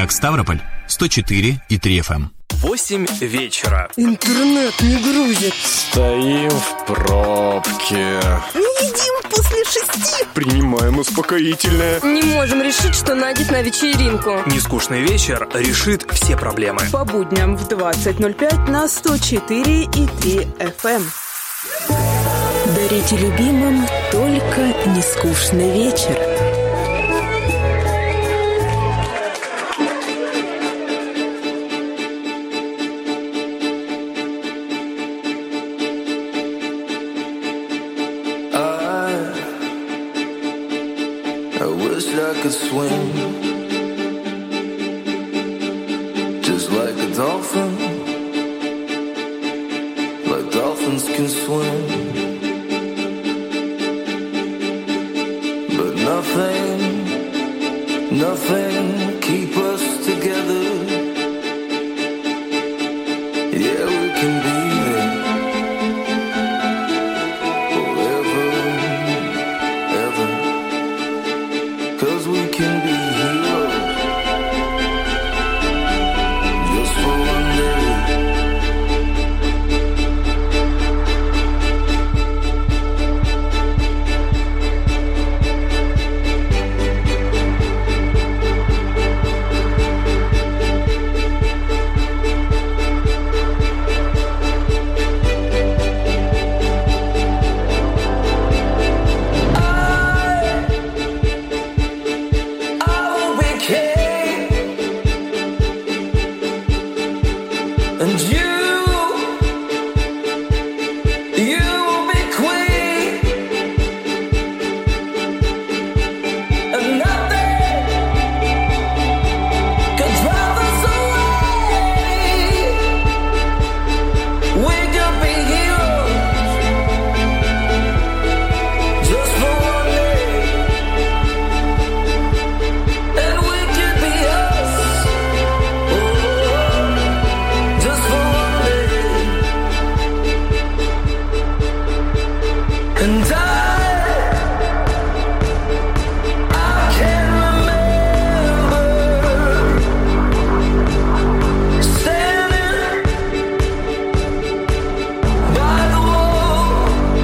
«Маяк Ставрополь» 104,3 FM. 8 вечера. Интернет не грузит. Стоим в пробке. Не едим после 6. Принимаем успокоительное. Не можем решить, что надеть на вечеринку. Нескучный вечер решит все проблемы. По будням в 20:05 на 104,3 FM. Дарите любимым только нескучный вечер. I could swim just like a dolphin, like dolphins can swim, but nothing keep us together. Yeah, we can be there forever, ever. 'Cause we can be heroes just for one day. And you will be queen, and nothing can drive us away. We can be heroes just for one day, and we can be us. And I can remember standing by the wall,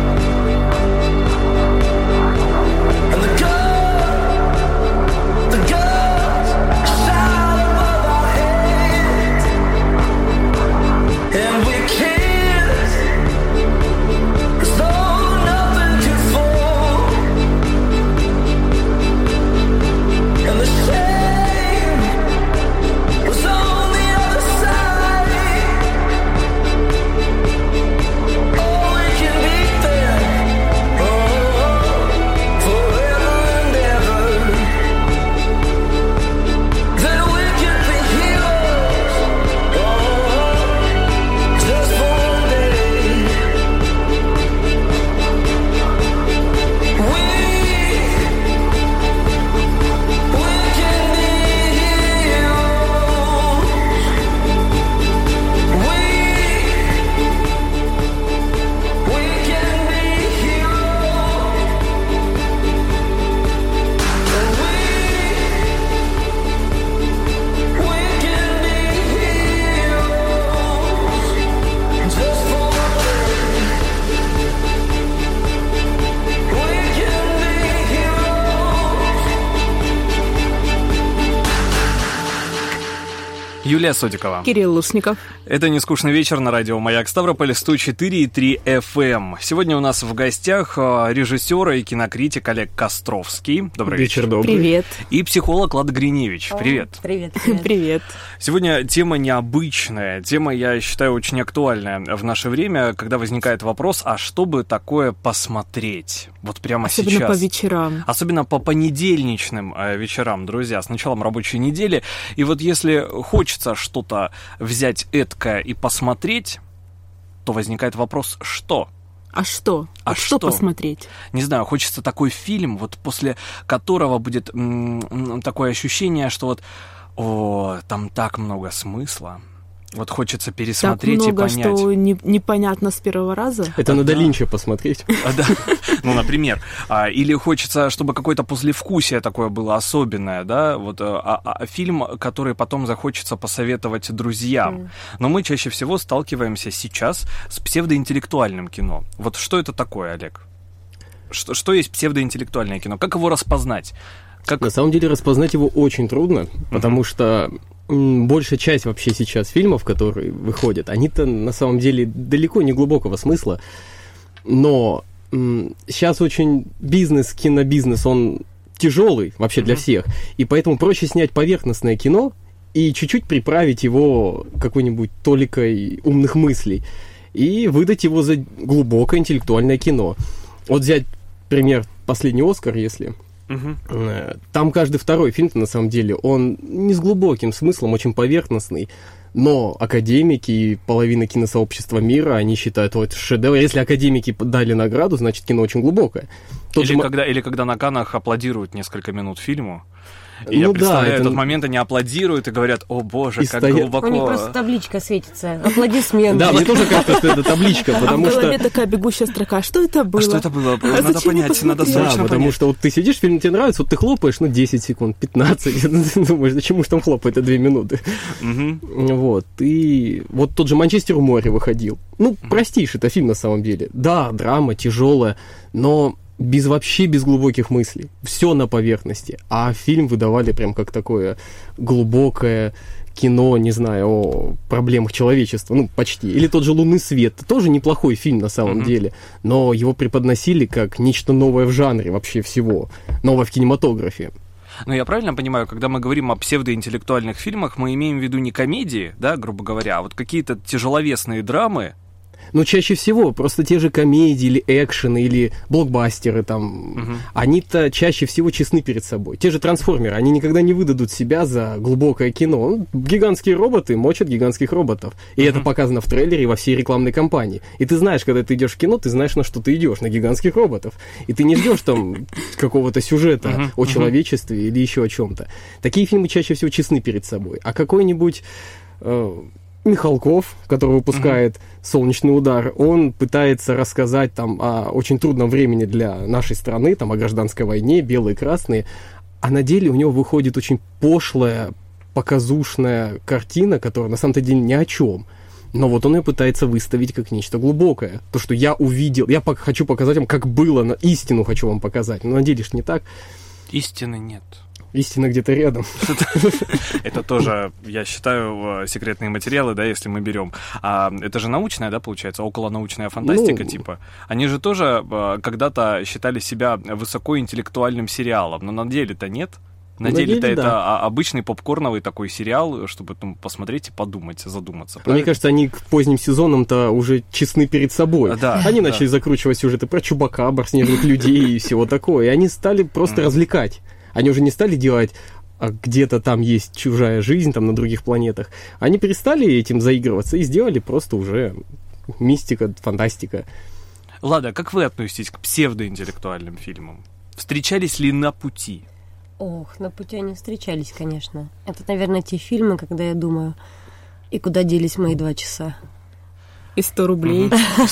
and the guns shot above our heads, and we kissed as though nothing could fall, and the shame was on the other side. Oh, we can be there, forever and ever. Then we can be heroes, just for one day. We can be heroes. We can be heroes. And we can be heroes just for one day. We can be heroes. Юлия Сотикова. Кирилл Лушников. Это «Нескучный вечер» на радио «Маяк Ставрополь» 104,3 FM. Сегодня у нас в гостях режиссер и кинокритик Олег Костровский. Добрый вечер. Добрый. Привет. И психолог Лада Гриневич. Привет. Привет. Привет. Сегодня тема необычная, тема, я считаю, очень актуальная в наше время, когда возникает вопрос, а что бы такое посмотреть? Вот прямо Особенно сейчас. по вечерам. Особенно по понедельничным вечерам, друзья, с началом рабочей недели. И вот если хочется что-то взять эткое и посмотреть, то возникает вопрос, что? А что? А Вот что что? посмотреть? Не знаю, хочется такой фильм, вот после которого будет такое ощущение, что вот, там так много смысла, Вот хочется Так пересмотреть много, и понять. что непонятно с первого раза. Это надо Линча посмотреть. Да. Ну, например. Или хочется, чтобы какое-то послевкусие такое было особенное, да, вот фильм, который потом захочется посоветовать друзьям. Но мы чаще всего сталкиваемся сейчас с псевдоинтеллектуальным кино. Вот что это такое, Олег? Что есть псевдоинтеллектуальное кино? Как его распознать? На самом деле распознать его очень трудно, потому что большая часть вообще сейчас фильмов, которые выходят, они-то на самом деле далеко не глубокого смысла, но сейчас очень кинобизнес, он тяжелый вообще для всех, и поэтому проще снять поверхностное кино и чуть-чуть приправить его какой-нибудь толикой умных мыслей и выдать его за глубокое интеллектуальное кино. Вот взять пример «Последний Оскар», если... Там каждый второй фильм, на самом деле, он не с глубоким смыслом, очень поверхностный, но академики и половина киносообщества мира, они считают, вот шедевр. Если академики дали награду, значит, кино очень глубокое. Или когда на Каннах аплодируют несколько минут фильму. И я представляю, этот момент они аплодируют и говорят: о боже, как глубоко. У них просто табличка светится. Аплодисменты. Да, мне тоже кажется, что это табличка, потому что... А в голове такая бегущая строка. Что это было? Что это было? Надо понять, надо срочно понять. Да, потому что вот ты сидишь, фильм тебе нравится, вот ты хлопаешь, 10 секунд, 15, думаешь, зачем же там хлопает 2 минуты? Вот, и вот тот же «Манчестер у моря» выходил. Простейший это фильм на самом деле. Да, драма тяжелая, но... без глубоких мыслей. Все на поверхности. А фильм выдавали прям как такое глубокое кино, не знаю, о проблемах человечества. Почти. Или тот же «Лунный свет». Тоже неплохой фильм на самом деле. Но его преподносили как нечто новое в жанре вообще всего. Новое в кинематографе. Но я правильно понимаю, когда мы говорим о псевдоинтеллектуальных фильмах, мы имеем в виду не комедии, да, грубо говоря, а вот какие-то тяжеловесные драмы? Чаще всего просто те же комедии или экшены, или блокбастеры там, они-то чаще всего честны перед собой. Те же «Трансформеры», они никогда не выдадут себя за глубокое кино. Гигантские роботы мочат гигантских роботов. И это показано в трейлере и во всей рекламной кампании. И ты знаешь, когда ты идешь в кино, ты знаешь, на что ты идешь, на гигантских роботов. И ты не ждешь там какого-то сюжета о человечестве или еще о чем-то. Такие фильмы чаще всего честны перед собой. А какой-нибудь... Михалков, который выпускает «Солнечный удар», он пытается рассказать там о очень трудном времени для нашей страны, там о гражданской войне, белые, красные, а на деле у него выходит очень пошлая, показушная картина, которая на самом-то деле ни о чем. Но вот он ее пытается выставить как нечто глубокое. То, что я увидел, я хочу показать вам, как было, истину хочу вам показать, но на деле ж не так. Истины нет. Истина где-то рядом. Это тоже, я считаю, секретные материалы, да, если мы берем. Это же научная, да, получается, околонаучная фантастика, типа. Они же тоже когда-то считали себя высокоинтеллектуальным сериалом, но на деле-то нет. На деле-то это обычный попкорновый такой сериал, чтобы посмотреть и подумать, задуматься. Мне кажется, они к поздним сезонам-то уже честны перед собой. Они начали закручивать сюжеты про Чупакабр, снежных людей и всего такое. И они стали просто развлекать. Они уже не стали делать, где-то там есть чужая жизнь, там на других планетах. Они перестали этим заигрываться и сделали просто уже мистика, фантастика. Лада, как вы относитесь к псевдоинтеллектуальным фильмам? Встречались ли на пути? Ох, на пути они встречались, конечно. Это, наверное, те фильмы, когда я думаю, и куда делись мои 2 часа? И 100 рублей.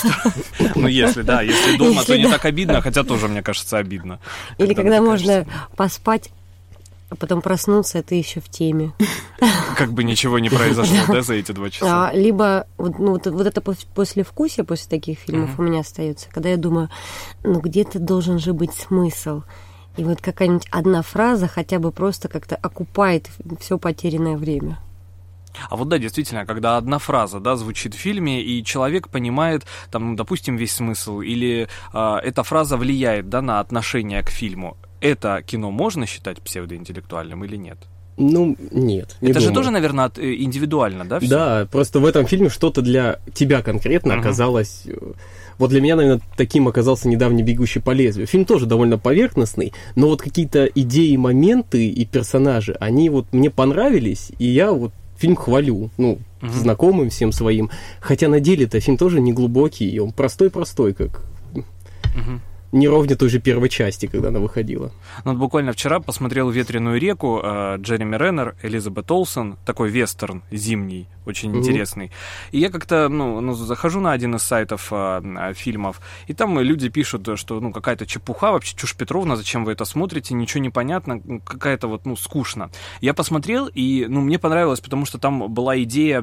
Если дома, то не так обидно, хотя тоже, мне кажется, обидно. Или когда можно поспать, а потом проснуться, а ты еще в теме. Как бы ничего не произошло, да, за эти 2 часа? Либо вот это послевкусие после таких фильмов у меня остается, когда я думаю, где-то должен же быть смысл. И вот какая-нибудь одна фраза хотя бы просто как-то окупает все потерянное время. А вот да, действительно, когда одна фраза, да, звучит в фильме, и человек понимает, там, допустим, весь смысл, или эта фраза влияет, да, на отношение к фильму, это кино можно считать псевдоинтеллектуальным или нет? Нет. Это же тоже, наверное, индивидуально, да? Всё? Да, просто в этом фильме что-то для тебя конкретно оказалось... Вот для меня, наверное, таким оказался недавний «Бегущий по лезвию». Фильм тоже довольно поверхностный, но вот какие-то идеи, моменты и персонажи, они вот мне понравились, и я вот фильм хвалю, знакомым всем своим. Хотя на деле-то фильм тоже не глубокий, и он простой-простой, как... не ровня той же первой части, когда она выходила. Ну, вот буквально вчера посмотрел «Ветреную реку», Джереми Реннер, Элизабет Олсен, такой вестерн зимний, очень интересный. И я как-то, захожу на один из сайтов фильмов, и там люди пишут, что, какая-то чепуха, вообще чушь Петровна, зачем вы это смотрите, ничего не понятно, какая-то скучно. Я посмотрел, и, мне понравилось, потому что там была идея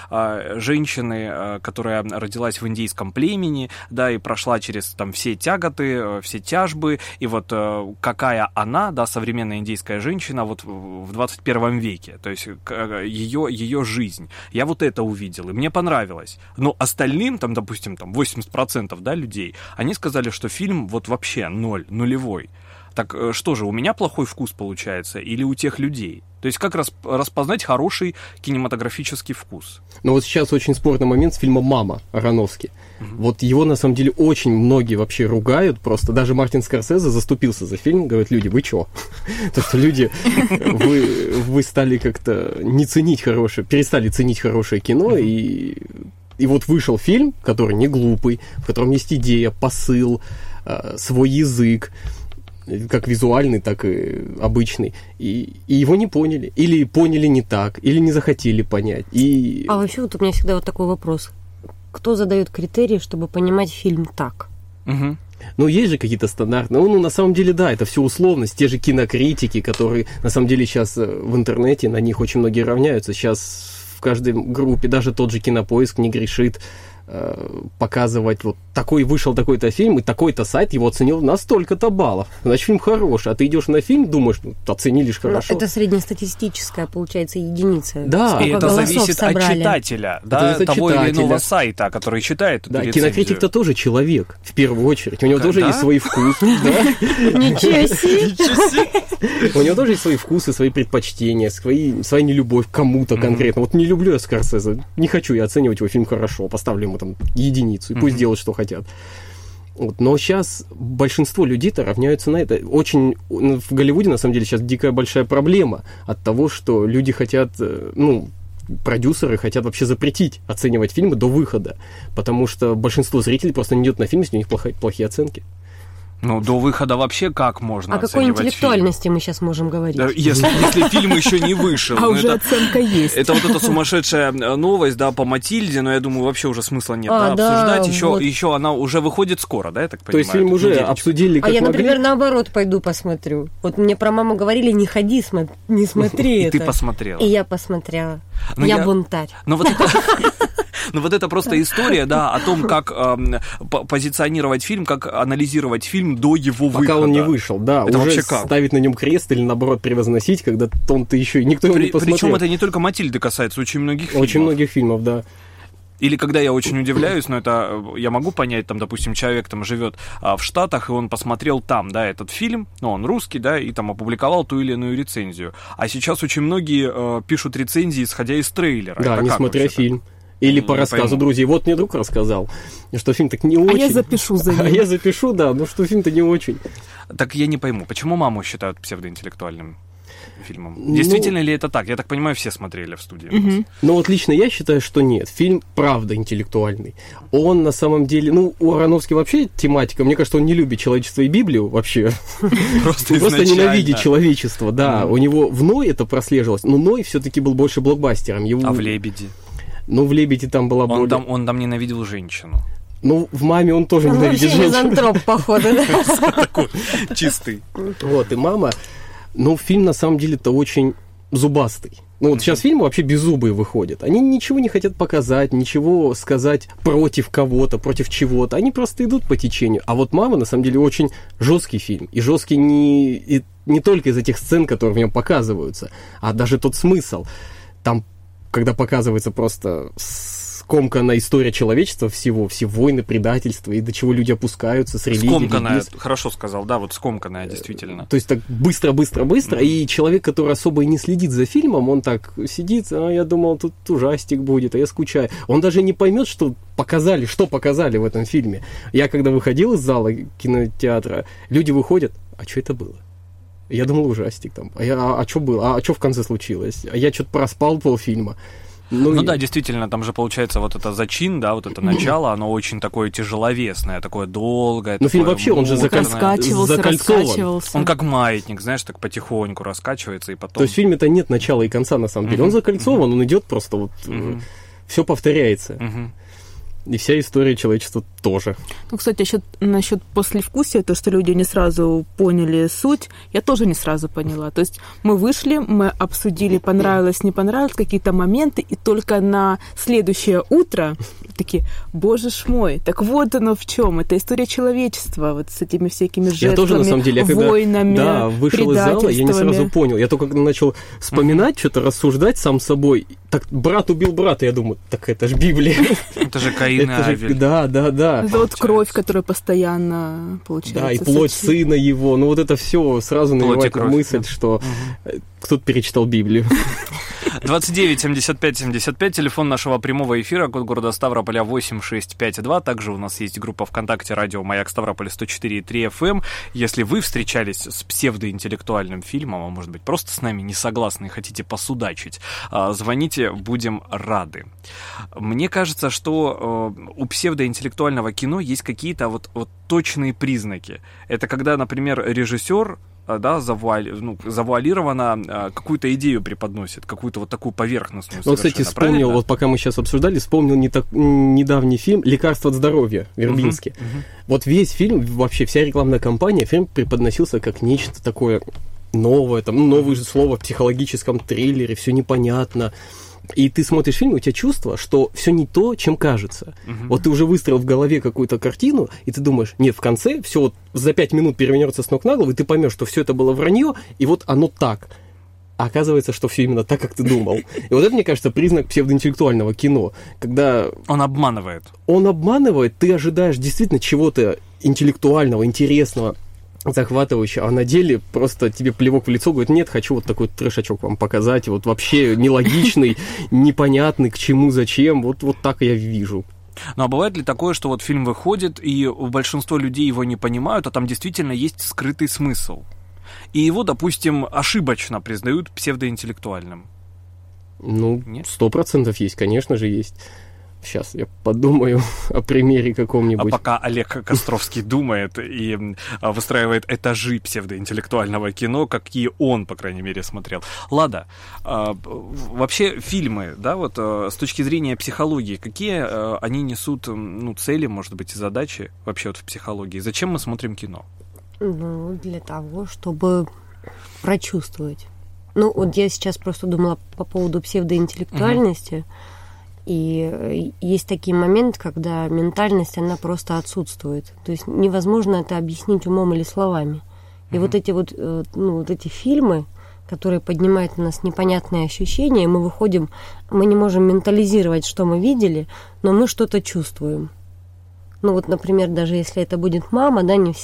женщины, которая родилась в индейском племени, да, и прошла через там все тяготы, все тяжбы, и вот какая она, да, современная индейская женщина вот в 21 веке, то есть ее жизнь. Я вот это увидел, и мне понравилось. Но остальным, там, допустим, 80%, да, людей, они сказали, что фильм вот вообще нулевой. Так что же, у меня плохой вкус получается или у тех людей? То есть как распознать хороший кинематографический вкус? Ну вот сейчас очень спорный момент с фильмом «Мама» Аронофски. Вот его, на самом деле, очень многие вообще ругают, просто даже Мартин Скорсезе заступился за фильм, говорит, люди, вы чё? То, что люди, вы стали как-то не ценить хорошее, перестали ценить хорошее кино, и вот вышел фильм, который не глупый, в котором есть идея, посыл, свой язык, как визуальный, так и обычный. И его не поняли. Или поняли не так, или не захотели понять. А вообще вот у меня всегда вот такой вопрос. Кто задает критерии, чтобы понимать фильм так? Ну, есть же какие-то стандарты. На самом деле, да, это все условность. Те же кинокритики, которые, на самом деле, сейчас в интернете, на них очень многие равняются. Сейчас в каждой группе, даже тот же Кинопоиск не грешит показывать, вот такой вышел такой-то фильм, и такой-то сайт его оценил на столько-то баллов. Значит, фильм хороший. А ты идешь на фильм, думаешь, оценили ж хорошо. Это среднестатистическая, получается, единица. Да. И это зависит от читателя, да, того или иного сайта, который читает эту рецензию. Кинокритик-то тоже человек, в первую очередь. У него тоже есть свой вкус. Ничего себе! У него тоже есть свои вкусы, свои предпочтения, своя нелюбовь к кому-то конкретно. Вот не люблю я Скорсезе, не хочу я оценивать его фильм хорошо, поставлю ему там единицу, и пусть делают, что хотят. Вот. Но сейчас большинство людей-то равняются на это. Очень в Голливуде, на самом деле, сейчас дикая большая проблема от того, что люди хотят, продюсеры хотят вообще запретить оценивать фильмы до выхода, потому что большинство зрителей просто не идет на фильм, если у них плохие оценки. До выхода вообще как можно оценивать фильм? О какой интеллектуальности мы сейчас можем говорить? Если фильм еще не вышел. А уже оценка есть. Это вот эта сумасшедшая новость, да, по Матильде, но я думаю, вообще уже смысла нет обсуждать. Еще она уже выходит скоро, да, я так понимаю? То есть фильм уже обсудили, как я, например, наоборот пойду посмотрю. Вот мне про «Маму» говорили, не ходи, не смотри это. И ты посмотрела. И я посмотрела. Я бунтарь. Ну вот это просто история, да, о том, как позиционировать фильм, как анализировать фильм до его выхода. Пока он не вышел, да. Это уже вообще как? Ставить на нем крест или, наоборот, превозносить, когда он-то еще никто его не посмотрел. Причем это не только «Матильды» касается, очень многих фильмов. Очень многих фильмов, да. Или когда я очень удивляюсь, но это я могу понять, там, допустим, человек там живет в Штатах, и он посмотрел там, да, этот фильм, он русский, да, и там опубликовал ту или иную рецензию. А сейчас очень многие пишут рецензии, исходя из трейлера. Да, не смотря фильм. Или по рассказу друзей. Вот мне друг рассказал, что фильм так не очень. А я запишу за ним. А я запишу, да, что фильм-то не очень. Так я не пойму, почему «Маму» считают псевдоинтеллектуальным фильмом? Действительно ли это так? Я так понимаю, все смотрели в студии. Ну вот лично я считаю, что нет. Фильм правда интеллектуальный. Он на самом деле... у Аронофски вообще тематика. Мне кажется, он не любит человечество и Библию вообще. Просто ненавидит человечество, да. У него в «Ной» это прослеживалось, но «Ной» все-таки был больше блокбастером. А в «Лебеде»? В «Лебеде» там была более... Он там ненавидел женщину. В «Маме» он тоже ненавидит женщину. Вообще мизантроп, походу, да? Такой чистый. Вот, и «Мама». Фильм на самом деле-то очень зубастый. Сейчас фильмы вообще беззубые выходят. Они ничего не хотят показать, ничего сказать против кого-то, против чего-то. Они просто идут по течению. А вот «Мама» на самом деле очень жесткий фильм. И жесткий не только из этих сцен, которые в нем показываются, а даже тот смысл. Там, когда показывается просто скомканная история человечества всего, все войны, предательства, и до чего люди опускаются с религией. Скомканная, хорошо сказал, да, вот скомканная, действительно. То есть так быстро, и человек, который особо и не следит за фильмом, он так сидит, я думал, тут ужастик будет, а я скучаю. Он даже не поймет, что показали в этом фильме. Я когда выходил из зала кинотеатра, люди выходят, а что это было? Я думал, ужастик там. А что было? А что в конце случилось? А я что-то проспал полфильма. Ну да, действительно, там же получается вот это зачин, да, вот это начало, оно очень такое тяжеловесное, такое долгое. Ну фильм такое вообще, он же Раскачивался, закольцован. раскачивался. Он как маятник, знаешь, так потихоньку раскачивается и потом... То есть в фильме-то нет начала и конца, на самом деле. Он закольцован, он идет просто вот... Все повторяется. И вся история человечества тоже. Ну, кстати, насчет послевкусия, то, что люди не сразу поняли суть, я тоже не сразу поняла. То есть мы вышли, мы обсудили, понравилось, не понравилось, какие-то моменты, и только на следующее утро такие, боже ж мой, так вот оно в чем. Это история человечества, вот с этими всякими жертвами, я тоже, на самом деле, войнами, когда вышел из зала, я не сразу понял. Я только когда начал вспоминать, что-то рассуждать сам собой, так брат убил брата, я думаю, так это ж Библия. Это же Каин и Авель. Да. Это вот кровь, которая постоянно получается. Да, и плоть сына его. Ну вот это все сразу навевает на мысль, что кто-то перечитал Библию. 29 75 75, телефон нашего прямого эфира, код города Ставрополя 8652. Также у нас есть группа ВКонтакте «Радио Маяк Ставрополь» 104,3 FM. Если вы встречались с псевдоинтеллектуальным фильмом, а может быть просто с нами не согласны и хотите посудачить, звоните, будем рады. Мне кажется, что у псевдоинтеллектуального кино есть какие-то вот точные признаки. Это когда, например, режиссер завуалированно какую-то идею преподносит, какую-то вот такую поверхностную. Ну, кстати, вспомнил, правильно? Вот пока мы сейчас обсуждали, вспомнил недавний фильм «Лекарство от здоровья» Вербински. Вот весь фильм, вообще вся рекламная кампания, фильм преподносился как нечто такое новое, там, новое слово в психологическом триллере, все непонятно. И ты смотришь фильм, и у тебя чувство, что все не то, чем кажется. Вот ты уже выстроил в голове какую-то картину, и ты думаешь, нет, в конце все вот за 5 минут перевернется с ног на голову, и ты поймешь, что все это было вранье, и вот оно так. А оказывается, что все именно так, как ты думал. И вот это, мне кажется, признак псевдоинтеллектуального кино. Когда он обманывает. Ты ожидаешь действительно чего-то интеллектуального, интересного, захватывающего, а на деле просто тебе плевок в лицо, говорит, нет, хочу вот такой трешачок вам показать, вот вообще нелогичный, непонятный, к чему, зачем, вот так я вижу. Ну, а бывает ли такое, что вот фильм выходит, и большинство людей его не понимают, а там действительно есть скрытый смысл? И его, допустим, ошибочно признают псевдоинтеллектуальным? Ну, 100% есть, конечно же, есть. Сейчас я подумаю о примере каком-нибудь. А пока Олег Костровский думает и выстраивает этажи псевдоинтеллектуального кино, какие он, по крайней мере, смотрел. Лада, вообще фильмы, да, вот с точки зрения психологии, какие они несут, цели, может быть, и задачи вообще вот в психологии? Зачем мы смотрим кино? Ну, для того, чтобы прочувствовать. Ну, вот я сейчас просто думала по поводу псевдоинтеллектуальности. И есть такие моменты, когда ментальность, она просто отсутствует. То есть невозможно это объяснить умом или словами. И вот эти эти фильмы, которые поднимают у нас непонятные ощущения, мы выходим, мы не можем ментализировать, что мы видели, но мы что-то чувствуем. Ну вот, например, даже если это будет мама, да, не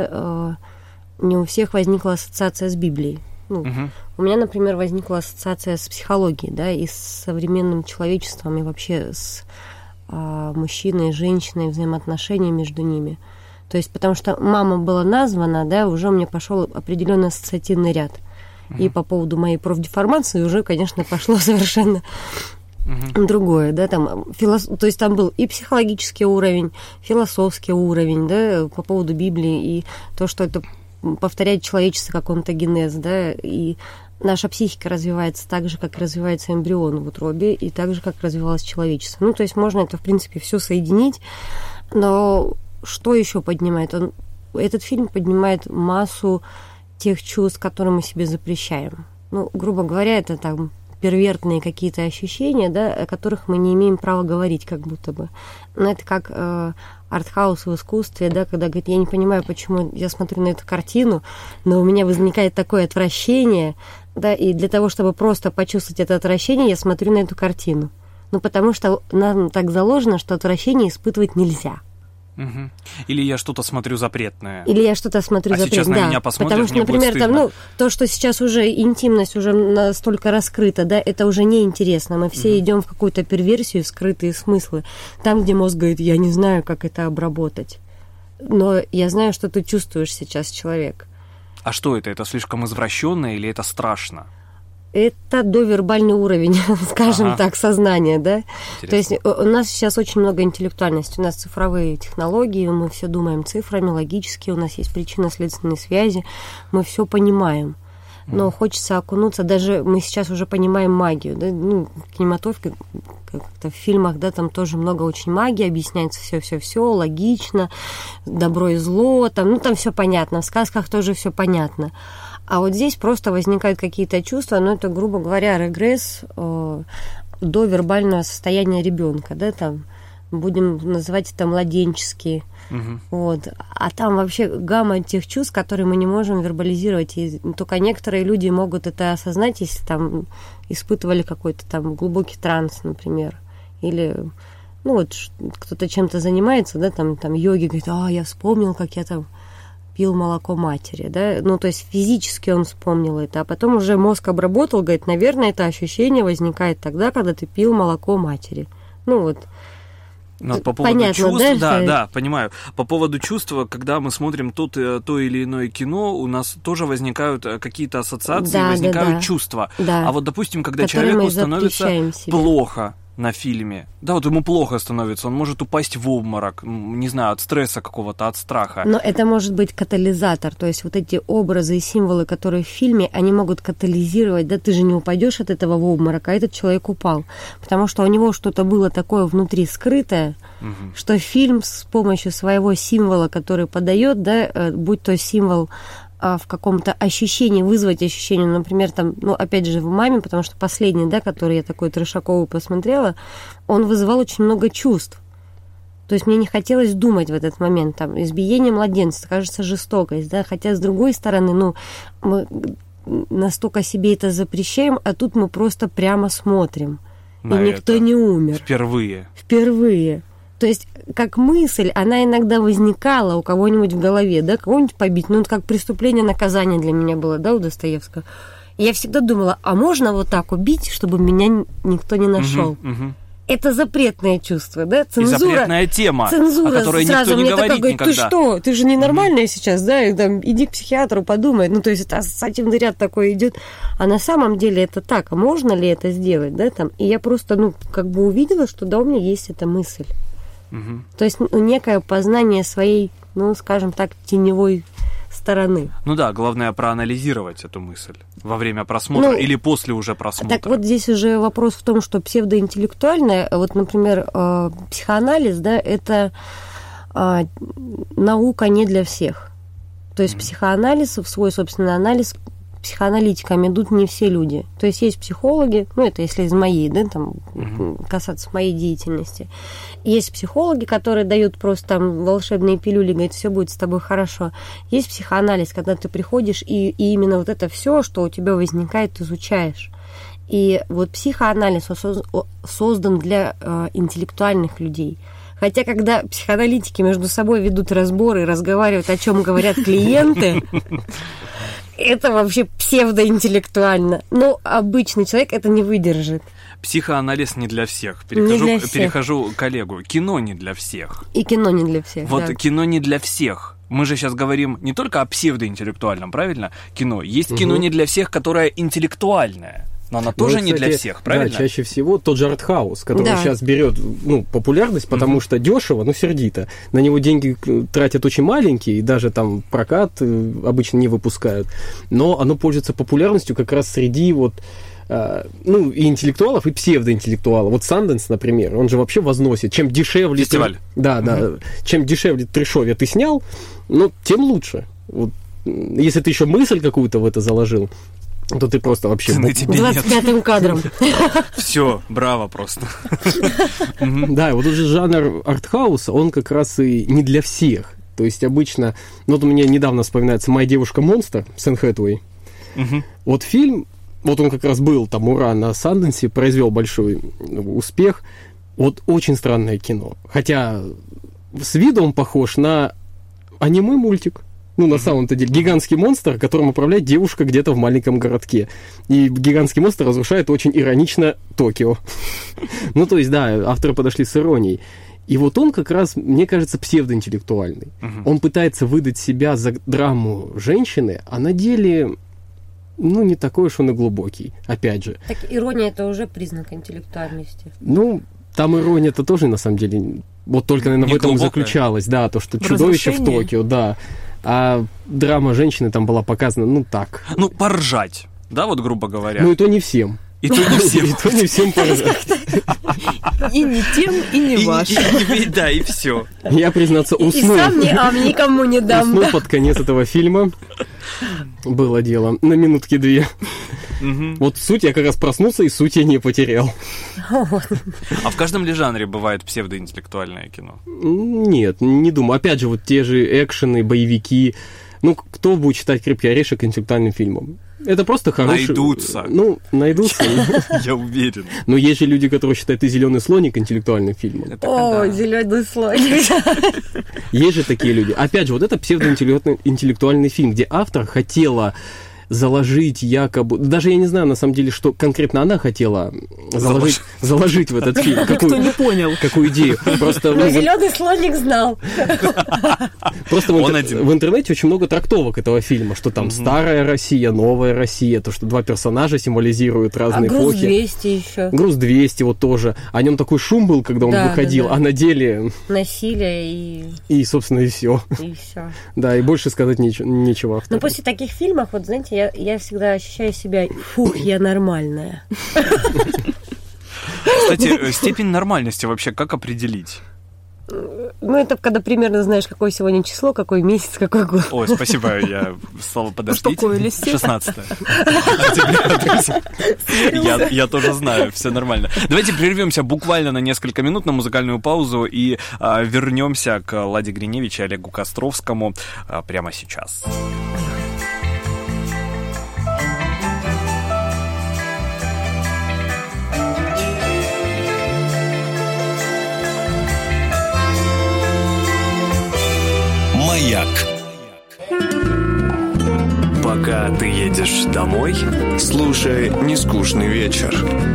у всех возникла ассоциация с Библией. У меня, например, возникла ассоциация с психологией, да, и с современным человечеством, и вообще с мужчиной и женщиной, взаимоотношения между ними. То есть, потому что мама была названа, да, уже у меня пошел определенный ассоциативный ряд. И по поводу моей профдеформации уже, конечно, пошло совершенно другое, да, там, то есть там был и психологический уровень, философский уровень, да, по поводу Библии, и то, что это повторяет человечество как онтогенез, да, и наша психика развивается так же, как развивается эмбрион в утробе, и так же, как развивалось человечество. Ну, то есть можно это, в принципе, все соединить, но что еще поднимает? Этот фильм поднимает массу тех чувств, которые мы себе запрещаем. Ну, грубо говоря, это там первертные какие-то ощущения, да, о которых мы не имеем права говорить, как будто бы. Но это как артхаус в искусстве, да, когда говорит, я не понимаю, почему я смотрю на эту картину, но у меня возникает такое отвращение, да, и для того, чтобы просто почувствовать это отвращение, я смотрю на эту картину. Ну, потому что нам так заложено, что отвращение испытывать нельзя. Угу. Или я что-то смотрю запретное. Или я что-то смотрю запретное. Сейчас на меня посмотришь, потому что, мне например, будет там, стыдно. то, что сейчас уже интимность уже настолько раскрыта, да, это уже неинтересно. Мы все идем в какую-то перверсию, в скрытые смыслы. Там, где мозг говорит, я не знаю, как это обработать. Но я знаю, что ты чувствуешь сейчас, человек. А что это? Это слишком извращенно или это страшно? это довербальный уровень, скажем Ага. так, сознания, да? Интересно. То есть у нас сейчас очень много интеллектуальности, у нас цифровые технологии, мы все думаем цифрами, логически, у нас есть причинно-следственные связи, мы все понимаем. Но хочется окунуться, даже мы сейчас уже понимаем магию, да, ну, в кинематографе, как-то в фильмах, да, там тоже много очень магии, объясняется все логично, добро и зло, там, ну, там все понятно, в сказках тоже все понятно. А вот здесь просто возникают какие-то чувства, но это, грубо говоря, регресс до вербального состояния ребенка, да, там, будем называть это младенческие. Вот. А там вообще гамма тех чувств, которые мы не можем вербализировать. И только некоторые люди могут это осознать, если там испытывали какой-то там глубокий транс, например. Или, ну вот, кто-то чем-то занимается, да, там йоги, говорит, я вспомнил, как я там пил молоко матери, да, ну, то есть физически он вспомнил это, а потом уже мозг обработал, говорит, наверное, это ощущение возникает тогда, когда ты пил молоко матери. Ну, вот. Но по поводу Понятно, чувств, да? да, понимаю. По поводу чувства, когда мы смотрим то или иное кино, у нас тоже возникают какие-то ассоциации, Да, возникают да. чувства. Да. А вот, допустим, когда Которые человеку мы становится запрещаем себе. плохо на фильме, да, вот ему плохо становится, он может упасть в обморок, не знаю, от стресса какого-то, от страха. Но это может быть катализатор, то есть вот эти образы и символы, которые в фильме, они могут катализировать, да, ты же не упадешь от этого в обморок, а этот человек упал, потому что у него что-то было такое внутри скрытое, что фильм с помощью своего символа, который подает, да, будь то символ в каком-то ощущении, вызвать ощущение, например, там, ну, опять же, в «Маме», потому что последний, да, который я такой трешаковый посмотрела, он вызывал очень много чувств. То есть мне не хотелось думать в этот момент, там, избиение младенца, кажется, жестокость, да, хотя, с другой стороны, ну, мы настолько себе это запрещаем, а тут мы просто прямо смотрим, и никто не умер. Впервые. То есть, как мысль, она иногда возникала у кого-нибудь в голове, да, кого-нибудь побить. Ну, это как преступление, наказание для меня было, да, у Достоевского. И я всегда думала, а можно вот так убить, чтобы меня никто не нашел? Это запретное чувство, да? Цензура. И запретная тема, цензура о которой сразу никто не мне говорит такая, говорит, никогда. ты что, ты же ненормальная сейчас, да? И, там, иди к психиатру, подумай. Ну, то есть, это ассоциативный ряд такой идет. А на самом деле это так. А можно ли это сделать, да? Там? И я просто, ну, как бы увидела, что да, у меня есть эта мысль. То есть некое познание своей, ну, скажем так, теневой стороны. Ну да, главное проанализировать эту мысль во время просмотра или после уже просмотра. Так вот здесь уже вопрос в том, что псевдоинтеллектуальное, вот, например, психоанализ, да, это наука не для всех. То есть психоанализ, в свой собственный анализ, психоаналитиками идут не все люди. То есть есть психологи, ну, это если из моей, да, там, касаться моей деятельности. Есть психологи, которые дают просто там волшебные пилюли, говорят, все будет с тобой хорошо. Есть психоанализ, когда ты приходишь и именно вот это все, что у тебя возникает, изучаешь. И вот психоанализ создан для интеллектуальных людей. Хотя, когда психоаналитики между собой ведут разборы и разговаривают, о чем говорят клиенты, это вообще псевдоинтеллектуально. Но обычный человек это не выдержит. Психоанализ не для всех. Перехожу к Олегу. Кино не для всех. И кино не для всех. Вот да. Кино не для всех. Мы же сейчас говорим не только о псевдоинтеллектуальном, правильно? Кино. Есть кино не для всех, которое интеллектуальное. Но она тоже не для всех, правильно? Да, чаще всего тот же артхаус, который сейчас берет популярность, потому что дешево, но сердито. На него деньги тратят очень маленькие, и даже там прокат обычно не выпускают. Но оно пользуется популярностью как раз среди и интеллектуалов, и псевдоинтеллектуалов. Вот Санденс, например, он же вообще возносит. Чем дешевле... Фестиваль. Чем дешевле трешовье ты снял, тем лучше. Вот, если ты еще мысль какую-то в это заложил, то ты просто вообще... 25-м кадром. Все, браво просто. Да, вот уже жанр артхауса, он как раз и не для всех. То есть обычно... Вот у меня недавно вспоминается «Моя девушка-монстр» с Энн Хэтэуэй. Вот фильм, вот он как раз был там, ура, на Санденсе, произвел большой успех. Вот очень странное кино. Хотя с виду он похож на аниме-мультик. На самом-то деле, гигантский монстр, которым управляет девушка где-то в маленьком городке. И гигантский монстр разрушает очень иронично Токио. То есть, да, авторы подошли с иронией. И вот он как раз, мне кажется, псевдоинтеллектуальный. Он пытается выдать себя за драму женщины, а на деле ну, не такой уж он и глубокий, опять же. Так ирония — это уже признак интеллектуальности. Ну, там ирония-то тоже, на самом деле, вот только, наверное, в этом и заключалась, да, то, что чудовище в Токио, да. А драма женщины там была показана, ну, так. Ну, поржать, да, вот грубо говоря. Ну, и то не всем. И то не всем. И то не всем поржать. И не тем, и не вашим. Да, и все. Я, признаться, И уснул. сам никому не дам. Уснул Да. под конец этого фильма. Было дело. На минутки 2. Вот суть я как раз проснулся, и суть я не потерял. А в каждом ли жанре бывает псевдоинтеллектуальное кино? Нет, не думаю. Опять же, вот те же экшены, боевики. Ну, кто будет считать «Крепкий орешек» интеллектуальным фильмом? Это просто хороший... Найдутся. Ну, найдутся. Я уверен. Но есть же люди, которые считают и «Зеленый слоник» интеллектуальным фильмом. О, зеленый слоник. Есть же такие люди. Опять же, вот это псевдоинтеллектуальный фильм, где автор хотела заложить якобы... Даже я не знаю, на самом деле, что конкретно она хотела заложить в этот фильм. Никто не понял. Какую идею. Просто... Но зеленый слоник знал. Просто Он один. в интернете очень много трактовок этого фильма, что там старая Россия, новая Россия, то, что два персонажа символизируют А разные груз эпохи. 200 еще. Груз 200 вот тоже. О нем такой шум был, когда он Да, выходил, да, да. а на деле Насилие и, собственно, и все. и все. Да, и больше сказать нечего. Но автору. после таких фильмов, вот знаете, я всегда ощущаю себя, фух, я нормальная. Кстати, степень нормальности вообще как определить? Ну, это когда примерно знаешь, какое сегодня число, какой месяц, какой год. Ой, спасибо, я стала подождите. Успокоились все. 16 Я тоже знаю, все нормально. Давайте прервемся буквально на несколько минут на музыкальную паузу и вернемся к Ладе Гриневич и Олегу Костровскому прямо сейчас. Маяк. Пока ты едешь домой, слушай «Нескучный вечер».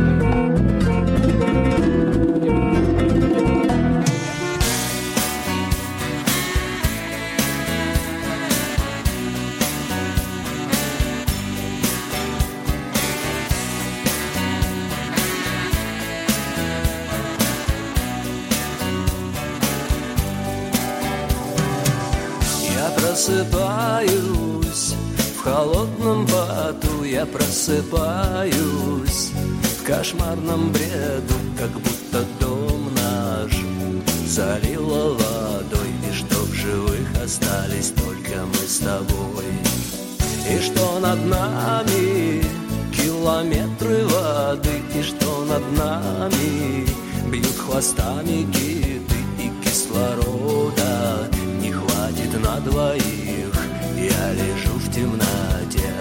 Я просыпаюсь в холодном поту, я просыпаюсь в кошмарном бреду, как будто дом наш залило водой, и что в живых остались только мы с тобой, и что над нами километры воды, и что над нами бьют хвостами киты, и кислорода не хватит на двоих, я лежу в темноте,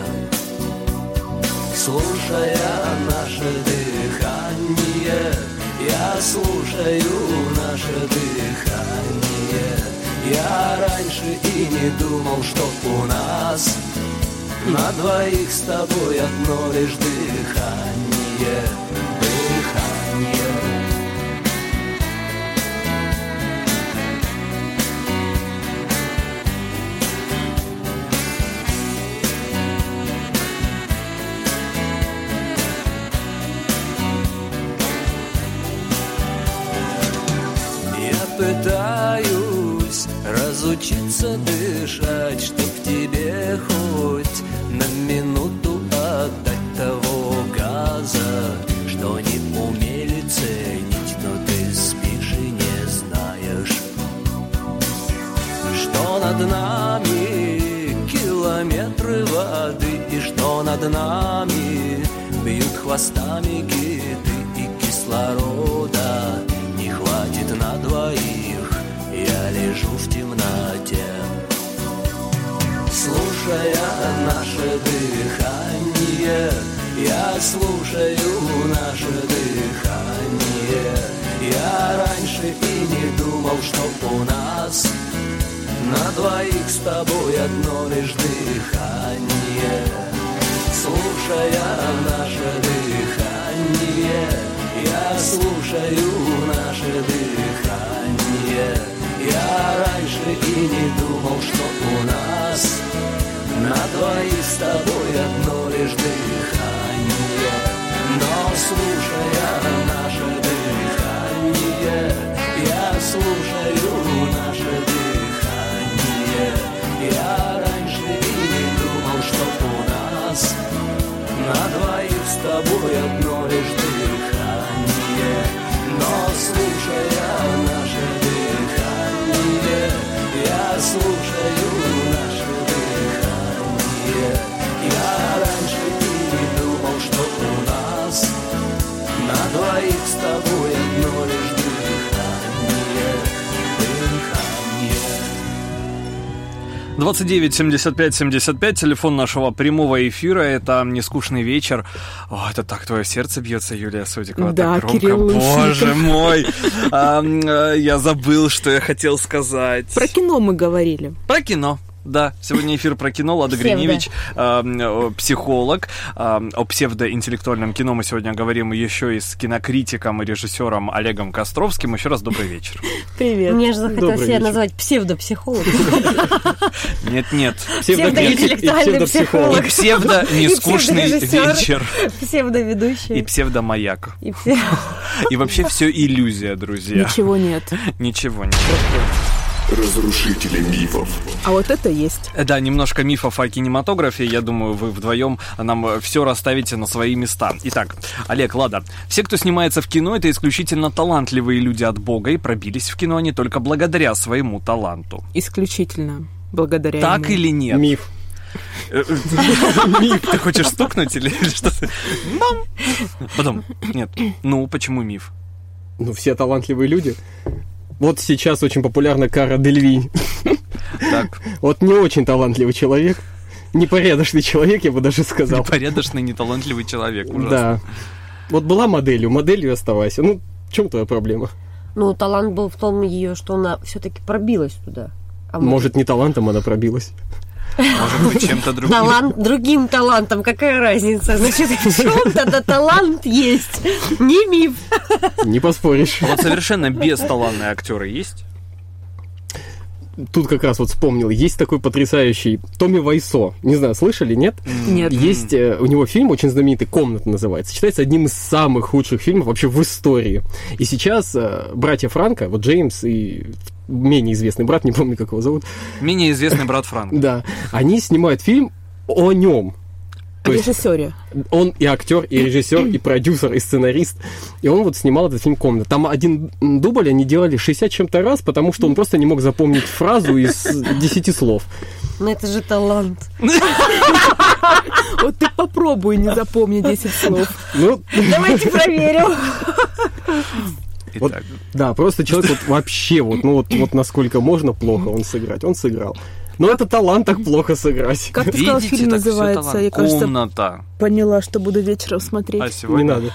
слушая наше дыхание, я слушаю наше дыхание. Я раньше и не думал, что у нас на двоих с тобой одно лишь дыхание, дыхание. Пытаюсь разучиться дышать, чтоб тебе хоть на минуту отдать того газа, что не умели ценить, но ты спишь и не знаешь, что над нами километры воды, и что над нами бьют хвостами киты, и кислорода не хватит на двоих, я лежу в темноте, слушая наше дыхание, я слушаю наше дыхание. Я раньше и не думал, что у нас на двоих с тобой одно лишь дыхание, слушая наше дыхание, я слушаю наше дыхание. Я раньше и не думал, что у нас на двоих с тобой одно лишь дыхание. Но слушая наше дыхание, я слушаю наше дыхание. Я раньше и не думал, что у нас на двоих с тобой одно лишь дыхание. Но слушая наше дыхание, я слушаю наше дыхание. Я раньше и не думал, что у нас на двоих с тобой одно лишь дыхание. 29 75 75, телефон нашего прямого эфира, это «Нескучный вечер». О, это так твое сердце бьется, Юлия Судикова, да, так громко. Кирилл Боже мой, я забыл, что я хотел сказать. Про кино мы говорили. Про кино. Да, сегодня эфир про кино. Лада Гриневич, психолог. О псевдоинтеллектуальном кино мы сегодня говорим еще и с кинокритиком и режиссером Олегом Костровским. Еще раз добрый вечер. Привет. Мне же захотелось себя назвать псевдопсихолог. Нет. Псевдоинтеллектуальный психолог. И псевдонескучный вечер. Псевдоведущий. И псевдомаяк. И вообще все иллюзия, друзья. Ничего нет. Ничего нет. Разрушители мифов. А вот это есть. Да, немножко мифов о кинематографе. Я думаю, вы вдвоем нам все расставите на свои места. Итак, Олег, Лада, все, кто снимается в кино, это исключительно талантливые люди от Бога, и пробились в кино они только благодаря своему таланту. Исключительно благодаря Так ему. или нет? Миф. Миф. Ты хочешь стукнуть или что-то? Мам! Потом, нет. Ну, почему миф? Ну, все талантливые люди. Вот сейчас очень популярна Кара Дель. Так. Вот не очень талантливый человек. Непорядочный человек, я бы даже сказал. Непорядочный, неталантливый человек. Ужасно. Да. Вот была моделью оставайся. Ну, в чем твоя проблема? Ну, талант был в том ее, что она все-таки пробилась туда. А Может, не талантом она пробилась? Может быть, чем-то другим. Талант другим талантом, какая разница? Значит, в чем-то талант есть, не миф. Не поспоришь. Вот совершенно бесталантные актеры есть? Тут как раз вот вспомнил, есть такой потрясающий Томми Вайсо. Не знаю, слышали, нет? Нет. Есть у него фильм очень знаменитый «Комната» называется. Считается одним из самых худших фильмов вообще в истории. И сейчас братья Франко, вот Джеймс и менее известный брат, не помню, как его зовут. Менее известный брат Франко. Да. Они снимают фильм о нем. То есть Режиссере. он и актер, и режиссер, и продюсер, и сценарист. И он вот снимал этот фильм «Комната». Там один дубль они делали 60 чем-то раз, потому что он просто не мог запомнить фразу из 10 слов. Ну это же талант. Вот ты попробуй не запомни 10 слов. Ну, Давайте проверим. вот, Итак, да, просто человек вот вообще вот насколько можно плохо он сыграть. Он сыграл. Но это талант так плохо сыграть. Как ты сказал, видите, фильм так всё называется? талант. Я, кажется, «Комната». поняла, что буду вечером смотреть. А Не сегодня... надо.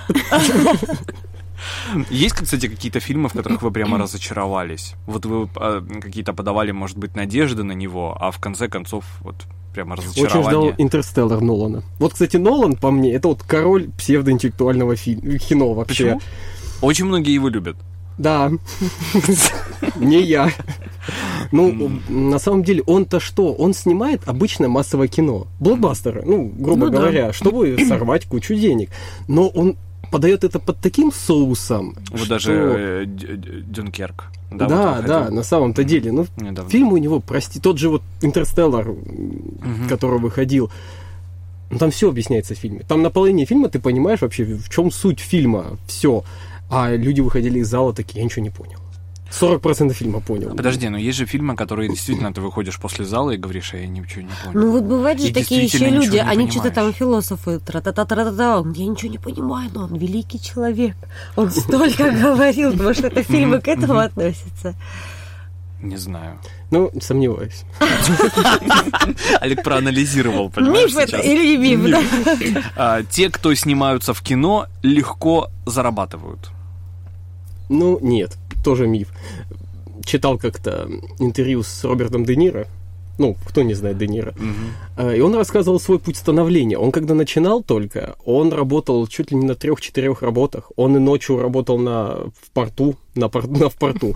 Есть, кстати, какие-то фильмы, в которых вы прямо разочаровались? Вот вы какие-то подавали, может быть, надежды на него, а в конце концов вот прямо Очень ждал разочарование. «Интерстеллар» Нолана. Вот, кстати, Нолан, по мне, это вот король псевдоинтеллектуального кино вообще. Почему? Очень многие его любят. Да. Не я. Ну, на самом деле, он-то что? Он снимает обычное массовое кино. Блокбастеры, грубо говоря, чтобы сорвать кучу денег. Но он подает это под таким соусом. Вот даже «Дюнкерк». Да, на самом-то деле. Ну, недавно. фильм у него, прости, тот же вот «Интерстеллар», который выходил, там все объясняется в фильме. Там на половине фильма ты понимаешь вообще, в чем суть фильма, все. А люди выходили из зала такие, я ничего не понял. 40% фильма понял. Подожди, но есть же фильмы, которые действительно ты выходишь после зала и говоришь, а я ничего не понял. Ну вот бывают же И такие еще действительно люди, ничего не они что-то там понимаешь. философы, тра-та-та-та-та-та, я ничего не понимаю, но он великий человек. Он столько говорил, потому что это фильмы к этому относятся. Не знаю. Ну, сомневаюсь. Олег проанализировал, понимаешь, Миф это сейчас. или не миф, да? Те, кто снимаются в кино, легко зарабатывают. Ну, нет, тоже миф. Читал как-то интервью с Робертом Де Ниро. Ну, кто не знает Де Ниро. И он рассказывал свой путь становления. Он, когда начинал только, он работал чуть ли не на 3-4 работах. Он и ночью работал в порту.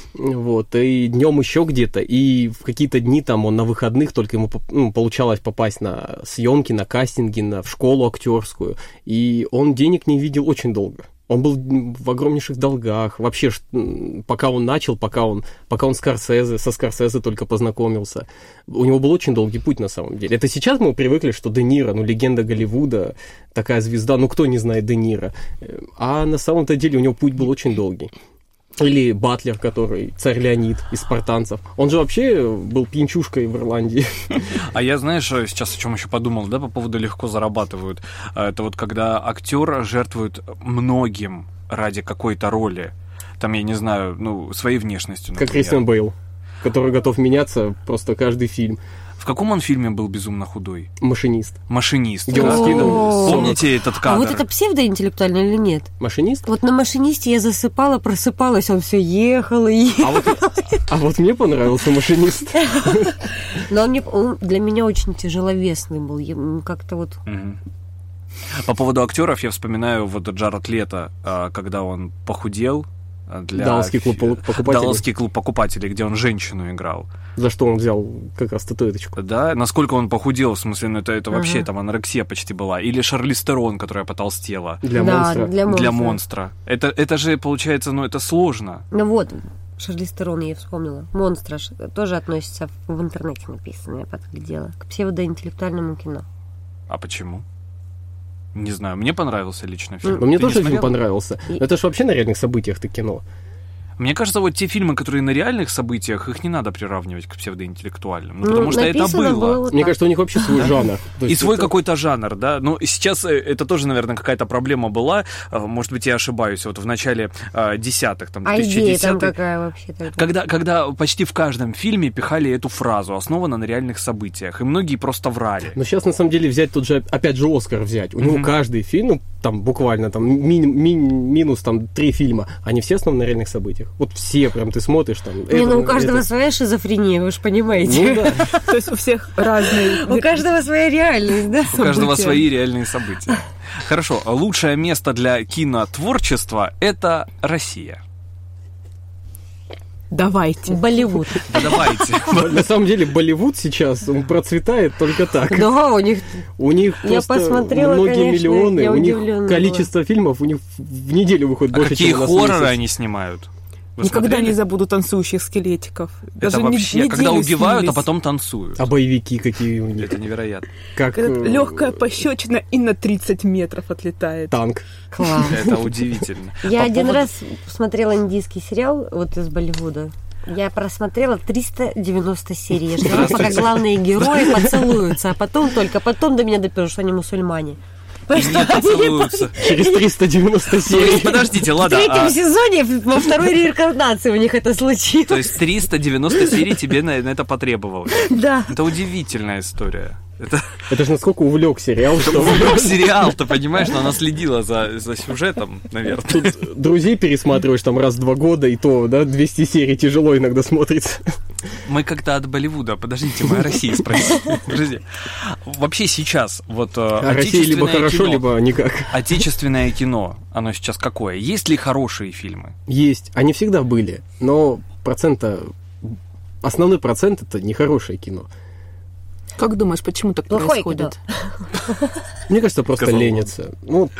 Вот, и днем еще где-то, и в какие-то дни там он на выходных только ему получалось попасть на съемки, на кастинги, в школу актерскую, и он денег не видел очень долго. Он был в огромнейших долгах. Вообще, пока он начал, пока он со Скорсезе только познакомился. У него был очень долгий путь, на самом деле. Это сейчас мы привыкли, что Де Ниро, легенда Голливуда, такая звезда, кто не знает Де Ниро. А на самом-то деле у него путь был очень долгий. Или Батлер, который царь Леонид из «Спартанцев». Он же вообще был пьянчушкой в Ирландии. А я, знаешь, сейчас о чем еще подумал, да, по поводу легко зарабатывают. Это вот когда актер жертвует многим ради какой-то роли. Там, я не знаю, своей внешностью, например. Как Кристиан Бейл, который готов меняться просто каждый фильм. В каком он фильме был безумно худой? «Машинист». Где он скинул. Помните этот кадр? А вот это псевдоинтеллектуально или нет? «Машинист»? Вот на «Машинисте» я засыпала, просыпалась, он все ехал и ехал. А вот мне понравился «Машинист». Но он для меня очень тяжеловесный был. Как-то вот... По поводу актеров я вспоминаю Джаред Лето, когда он похудел. Далласский клуб покупателей, где он женщину играл. За что он взял как раз статуэточку. Да, насколько он похудел, в смысле, это вообще там анорексия почти была. Или Шарлиз Терон, которая потолстела. Для монстра. Это же, получается, это сложно. Шарлиз Терон, я вспомнила. «Монстра» тоже относится, в интернете написано, я подглядела, к псевдоинтеллектуальному кино. А почему? Не знаю, мне понравился лично фильм. Но мне тоже фильм понравился. Это же вообще на реальных событиях-то кино. Мне кажется, вот те фильмы, которые на реальных событиях, их не надо приравнивать к псевдоинтеллектуальным. Потому что это было. Мне кажется, у них вообще свой жанр. И свой какой-то жанр, да. Но сейчас это тоже, наверное, какая-то проблема была. Может быть, я ошибаюсь. Вот в начале десятых, там, 2010-х. Идея там какая вообще тогда? Когда почти в каждом фильме пихали эту фразу, основана на реальных событиях. И многие просто врали. Но сейчас, на самом деле, взять тот же, опять же, «Оскар» взять. У него каждый фильм, там буквально минус 3 фильма, они все основаны на реальных событиях. Вот все прям ты смотришь там. У каждого своя шизофрения, вы же понимаете. Ну, да. То есть у всех разные. У каждого своя реальность, да? У каждого свои реальные события. Хорошо, лучшее место для кинотворчества – это Россия. Давайте. Болливуд. Давайте. На самом деле Болливуд сейчас, он процветает только так. Да, у них просто посмотрела, многие конечно, миллионы, у них количество фильмов, у них в неделю выходит больше, какие чем у нас хорроры месяц. они снимают? Никогда не забуду танцующих скелетиков. Это вообще, когда убивают, а потом танцуют. А боевики какие у них? Это невероятно. Как легкая пощечина и на 30 метров отлетает. Танк. Класс. Это удивительно. Я один раз смотрела индийский сериал вот из Болливуда. Я просмотрела 390 серий. Я ждала, пока главные герои поцелуются, а потом до меня доперло, что они мусульмане. Не поцелуются. Через 390 серий. Подождите, ладно. В третьем сезоне, во второй реинкарнации у них это случилось. То есть 390 серий тебе на это потребовалось? Да. Это удивительная история. Это же насколько увлек сериал, что... Увлек сериал-то, понимаешь, но она следила за сюжетом, наверное. Тут «Друзей» пересматриваешь там раз в 2 года, и то, да, 200 серий тяжело иногда смотрится. Мы как-то от Болливуда, подождите, мы о России спросили. Подожди. Вообще сейчас вот Россия либо хорошо, либо никак. Отечественное кино, оно сейчас какое? Есть ли хорошие фильмы? Есть, они всегда были, но основной процент это нехорошее кино. Как думаешь, почему так происходит? Мне кажется, просто ленятся.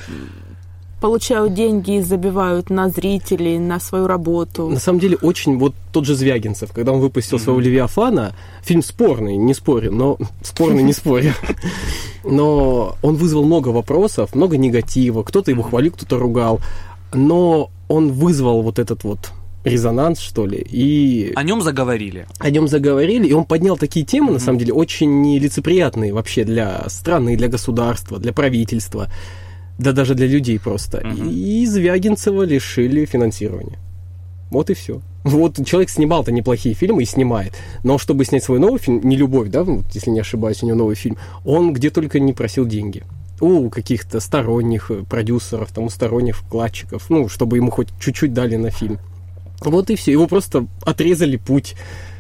Получают деньги и забивают на зрителей, на свою работу. На самом деле, очень... Вот тот же Звягинцев, когда он выпустил своего «Левиафана», фильм спорный, не спорю, но... Спорный, не спорю. Но он вызвал много вопросов, много негатива. Кто-то его хвалил, кто-то ругал. Но он вызвал вот этот вот резонанс, что ли, и... О нем заговорили, и он поднял такие темы, на самом деле, очень нелицеприятные вообще для страны, для государства, для правительства, да даже для людей просто. И Звягинцева лишили финансирования. Вот и все. Вот человек снимал-то неплохие фильмы и снимает, но чтобы снять свой новый фильм, «Не любовь», да, вот, если не ошибаюсь, у него новый фильм, он где только не просил деньги. У каких-то сторонних продюсеров, там, у сторонних вкладчиков, чтобы ему хоть чуть-чуть дали на фильм. Вот и все. Его просто отрезали путь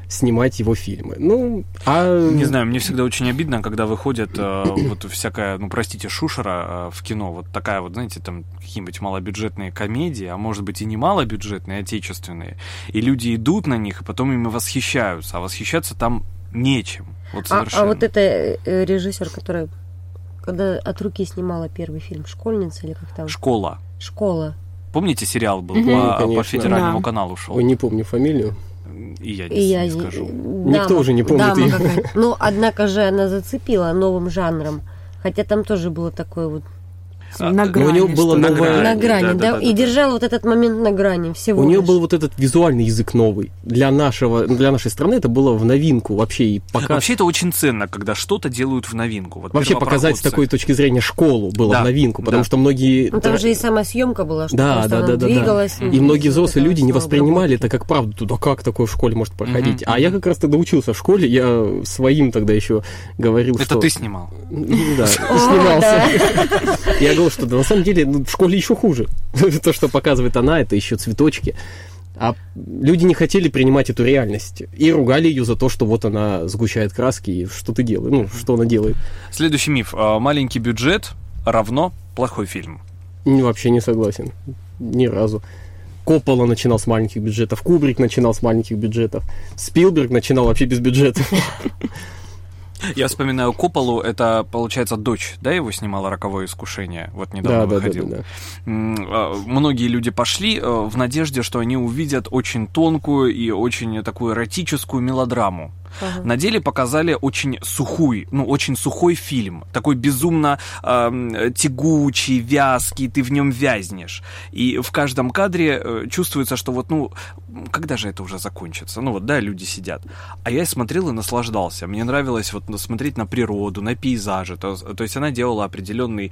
снимать его фильмы. Ну, а... Не знаю, мне всегда очень обидно, когда выходит вот всякая, ну, простите, шушера в кино, вот такая вот, знаете, там какие-нибудь малобюджетные комедии, а может быть и не малобюджетные, отечественные, и люди идут на них, и потом ими восхищаются, а восхищаться там нечем. Вот совершенно. А вот это режиссер, который, когда от руки снимала первый фильм, «Школьница» или как там? «Школа». «Школа». Помните, сериал был по федеральному каналу шел? Ой, не помню фамилию. И я не скажу. Никто уже не помнит ее. Ну, однако же она зацепила новым жанром. Хотя там тоже было такое вот... На грани. У нее было новое... На грани, да. И держала вот этот момент на грани всего. У нее лишь. был вот этот визуальный язык новый. Для нашей страны это было в новинку вообще. И Вообще это очень ценно, когда что-то делают в новинку. Вот вообще показать с такой точки зрения школу было в новинку, потому что многие... Ну, там же и сама съемка была, что да, двигалась. И многие взрослые люди не воспринимали это как правду. Да как такое в школе может проходить? А я как раз тогда учился в школе, я своим тогда еще говорил, что... Это ты снимал? Да, снимался. Я говорил, что на самом деле в школе еще хуже. То, что показывает она, это еще цветочки. А люди не хотели принимать эту реальность. И ругали ее за то, что вот она сгущает краски, и что ты делаешь, ну, что она делает. Следующий миф. Маленький бюджет равно плохой фильм. Вообще не согласен. Ни разу. Коппола начинал с маленьких бюджетов, Кубрик начинал с маленьких бюджетов, Спилберг начинал вообще без бюджета. Я вспоминаю Копполу, это, получается, дочь, да, его снимала «Роковое искушение», вот недавно выходил. Да. Многие люди пошли в надежде, что они увидят очень тонкую и очень такую эротическую мелодраму. На деле показали очень сухой фильм, такой безумно тягучий, вязкий, ты в нем вязнешь. И в каждом кадре чувствуется, что вот, когда же это уже закончится? Ну вот, да, люди сидят. А я смотрел и наслаждался. Мне нравилось вот смотреть на природу, на пейзажи. То есть она делала определенный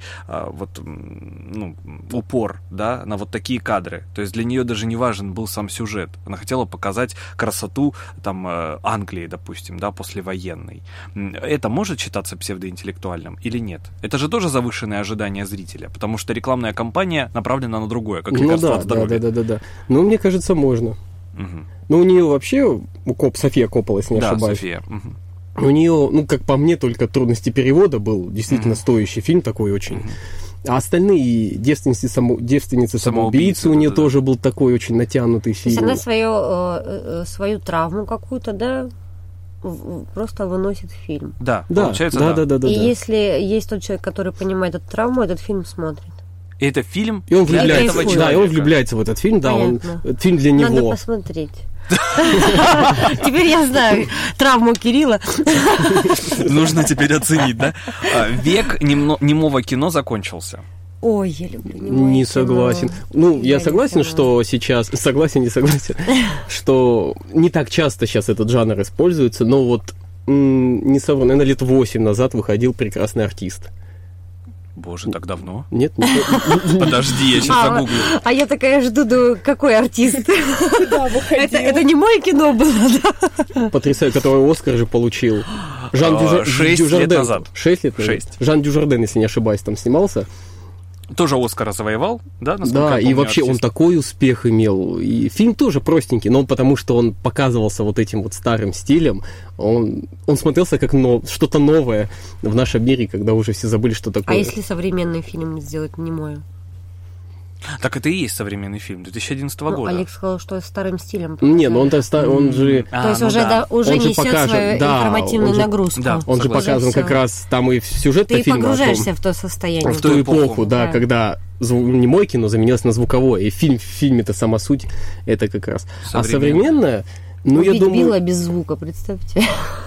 упор, да, на вот такие кадры. То есть для нее даже не важен был сам сюжет. Она хотела показать красоту там Англии, допустим, да, послевоенной. Это может считаться псевдоинтеллектуальным или нет? Это же тоже завышенное ожидание зрителя, потому что рекламная кампания направлена на другое, как лекарство от здоровья. Да. Ну, мне кажется, можно. Ну, у нее вообще, София Коппола, если не ошибаюсь. София. У нее, как по мне, только «Трудности перевода» был действительно стоящий фильм такой очень. А остальные девственницы самоубийцы у нее тоже был такой очень натянутый фильм. То есть она свою травму какую-то, да, просто выносит в фильм. Да, получается, да. И если есть тот человек, который понимает эту травму, этот фильм смотрит. И это фильм и он влюбляется, и он влюбляется в этот фильм, фильм для него. Надо посмотреть. Теперь я знаю травму Кирилла. Нужно теперь оценить, да? Век немого кино закончился. Ой, я люблю немое Не согласен. кино. Я согласен, что сейчас... Согласен, что не так часто сейчас этот жанр используется, но вот, не совру, наверное, лет 8 назад выходил «Прекрасный артист». Боже, так давно? Нет. Подожди, я сейчас загуглю. А я такая жду, какой артист? Это не мое кино было, да? Потрясающе, который «Оскар» же получил. 6 лет назад. 6 лет назад? 6. Жан Дюжарден, если не ошибаюсь, там снимался. Тоже «Оскара» завоевал, да? Да, и вообще он такой успех имел. И фильм тоже простенький, но потому что он показывался вот этим вот старым стилем, он смотрелся как что-то новое в нашем мире, когда уже все забыли, что такое. А если современный фильм сделать немое? Так это и есть современный фильм 2011 года. Олег сказал, что старым стилем. Не, но он же... То есть уже несет свою информативную нагрузку. Да, он же показан как раз, там и сюжет-то фильма. Ты погружаешься в то состояние. В ту эпоху, да, когда немое кино заменилось на звуковое. И в фильме-то сама суть, это как раз. А современное, я думаю... Билла без звука, представьте.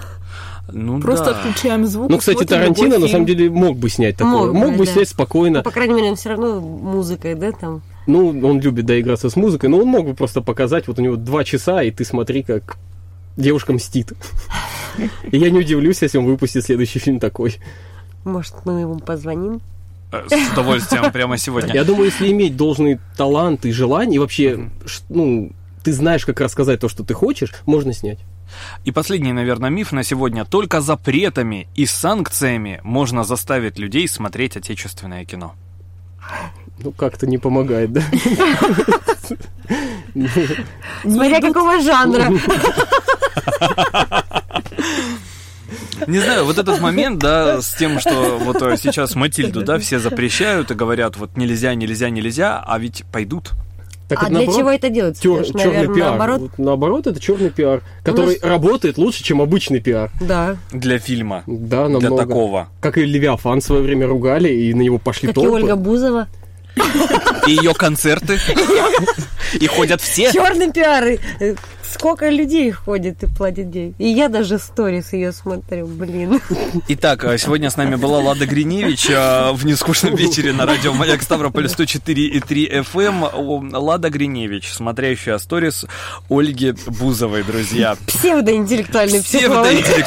Просто отключаем звук. Кстати, Тарантино на самом деле мог бы снять такое. Мог бы снять спокойно. По крайней мере, он все равно музыкой, да, там. Он любит доиграться с музыкой, но он мог бы просто показать, вот у него 2 часа, и ты смотри, как девушка мстит. И я не удивлюсь, если он выпустит следующий фильм такой. Может, мы ему позвоним? С удовольствием прямо сегодня. Я думаю, если иметь должный талант и желание, и вообще, ты знаешь, как рассказать то, что ты хочешь, можно снять. И последний, наверное, миф на сегодня. Только запретами и санкциями можно заставить людей смотреть отечественное кино. Как-то не помогает, да? Смотря какого жанра. Не знаю, вот этот момент, да, с тем, что вот сейчас Матильду, да, все запрещают и говорят, вот нельзя, а ведь пойдут. Так а для чего это делается? Черный пиар. Наоборот? Вот, наоборот, это черный пиар, который работает лучше, чем обычный пиар. Да. Для фильма. Да, намного. Для такого. Как и Левиафан в свое время ругали, и на него пошли Как толпы. и Ольга Бузова. И ее концерты. И ходят все. Черный пиар. Сколько людей ходит и платит деньги. И я даже сторис ее смотрю, блин. Итак, сегодня с нами была Лада Гриневич в нескучном вечере на радио «Маяк» Ставрополь 104,3 FM. Лада Гриневич, смотрящая сторис Ольги Бузовой, друзья. Псевдоинтеллектуальный психолог.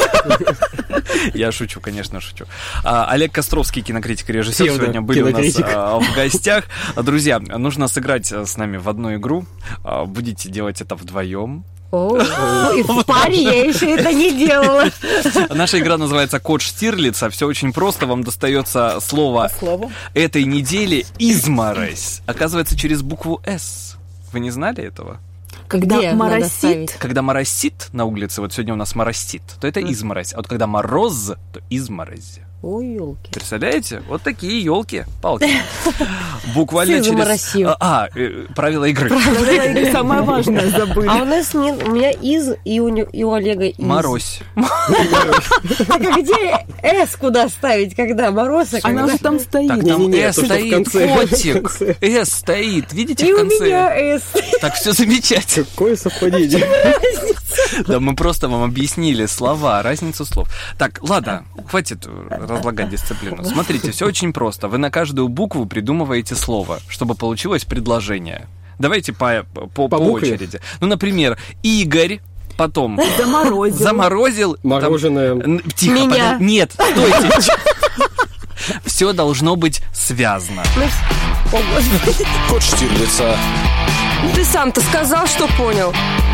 Я шучу, конечно, шучу. Олег Костровский, кинокритик и режиссер, сегодня были у нас в гостях. Друзья, нужно сыграть с нами в одну игру. Будете делать это вдвоем. И в паре я еще это не делала. Наша игра называется «Код Штирлица». Все очень просто. Вам достается слово этой недели «изморозь». Оказывается, через букву «С». Вы не знали этого? Когда моросит. Когда моросит на улице, вот сегодня у нас моросит, то это изморозь. А вот когда мороз, то изморозь. Ой, елки. Представляете? Вот такие елки-палки. Буквально через... правила игры. Правила игры самое важное забыли. А у нас нет, у меня из, и у Олега из. Морозь. Так а где «С» куда ставить, когда мороз? Она же там стоит. Так, там «С» стоит, котик. «С» стоит, видите, в конце? И у меня «С». Так, все замечательно. Какое совпадение. Да, мы просто вам объяснили слова, разницу слов. Так, ладно, хватит разлагать дисциплину. Смотрите, все очень просто. Вы на каждую букву придумываете слово, чтобы получилось предложение. Давайте по очереди. Ну, например, Игорь, потом заморозил. Мороженое. Тихо, меня. Нет, стойте. Все должно быть связано. Код Штирлица. Ты сам-то сказал, что понял.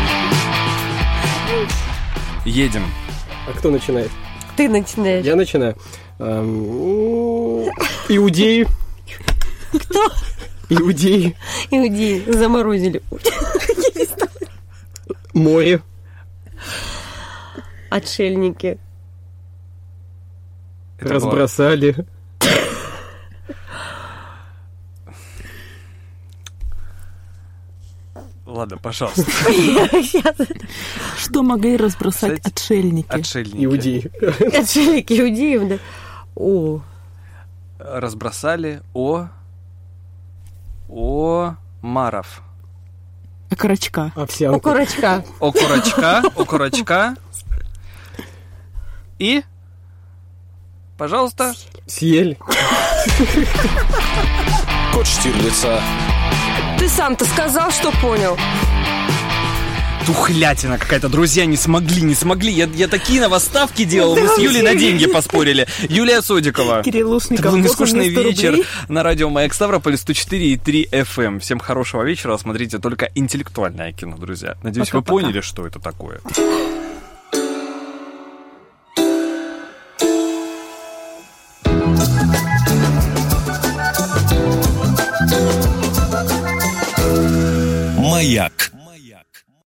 Едем. А кто начинает? Ты начинаешь. Я начинаю. Иудеи. Кто? Иудеи. Иудеи заморозили. Море. Отшельники. Разбросали. Ладно, пожалуйста. Что могли разбросать отшельники? Иудеи. Отшельники иудеев, да. О. Разбросали Маров. Окорочка. Овсянка. Окорочка. И, пожалуйста. Съели. Код Штирлица. Ты сам-то сказал, что понял. Тухлятина какая-то. Друзья, не смогли. Я такие на вас ставки делал. Мы с Юлей на деньги поспорили. Юлия Содикова. Кирилл Лушников. Это был нескучный вечер на радио «Маяк» Ставрополь 104,3 FM. Всем хорошего вечера. Смотрите только интеллектуальное кино, друзья. Надеюсь, вы поняли, что это такое. Маяк.